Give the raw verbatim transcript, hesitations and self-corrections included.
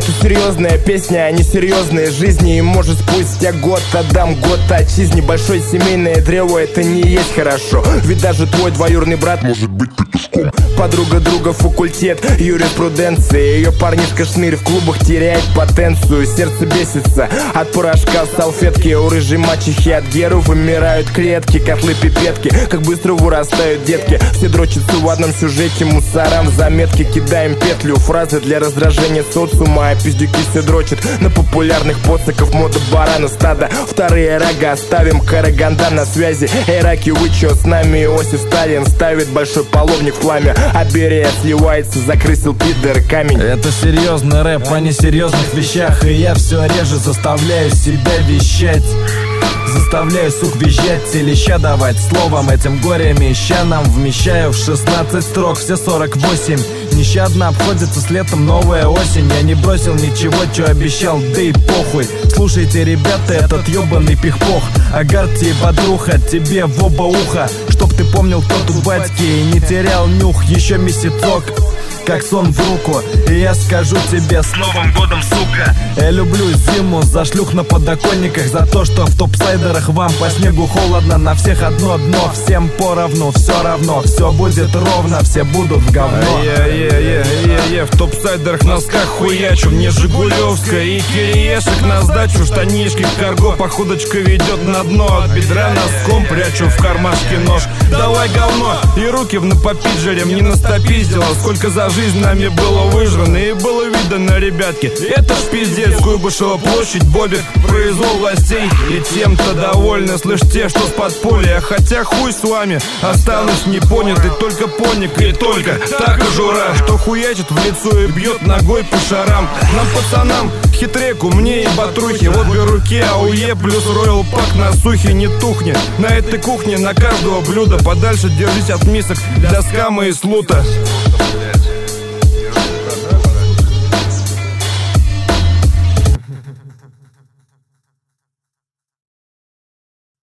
Это серьезная песня о несерьезной жизни. И может спустя год отдам год отчизне. Большое семейное древо — это не есть хорошо. Ведь даже твой двоюродный брат может быть петушком. Подруга друга факультет юриспруденции. Ее парнишка шнырь в клубах теряет потенцию. Сердце бесится от порошка салфетки. У рыжей мачехи от геру вымирают клетки. Котлы пипетки, как быстро вырастают детки. Все дрочатся в одном сюжете. Мусорам заметки кидаем петлю. Фразы для раздражения социума. А пиздюки все дрочат на популярных подсаков. Мода барана стада. Вторые рога оставим. Караганда на связи. Эй, раки, вы чё с нами? Иосиф Сталин ставит большой половник в пламя. А Берия сливается, закрысил пидор камень. Это серьезный рэп о несерьезных вещах. И я все реже заставляю себя вещать. Заставляю, сук, визжать, телеща давать словом этим горем и щанам. Вмещаю в шестнадцать строк все сорок восемь. Нещадно обходится с летом новая осень. Я не бросил ничего, что обещал, да и похуй. Слушайте, ребята, этот ёбаный пихпох. Агарти и бодруха, тебе в оба уха. Чтоб ты помнил, кто тут батьки и не терял нюх еще месяцок, как сон в руку. И я скажу тебе с Новым годом, сука. Я люблю зиму за шлюх на подоконниках. За то, что в топсайдерах вам по снегу холодно. На всех одно дно, всем поровну. Все равно, все будет ровно, все будут в говно. Е-е-е-е-е, в топсайдерах носках хуячу. Мне Жигулевская и кириешек на сдачу. Штанишки карго, походочка ведет на дно. От бедра носком прячу в кармашке нож. Давай говно и руки в напопиджере. Мне настопиздило, сколько за жизнь нами было выжрано. И было видно, ребятки, это ж пиздец. Куйбышева площадь, бобик, произвол властей. И тем-то довольны, слышь, те, что с подполья. Хотя хуй с вами, останусь непонятый. Только поник и только так и жура, что хуячит в лицо и бьет ногой по шарам. Нам, пацанам, хитреку, мне и батрухи. Вот беру АУЕ плюс Royal Pack на сухе. Не тухни на этой кухне, на каждого блюда. Подальше держись от мисок для скама и слута.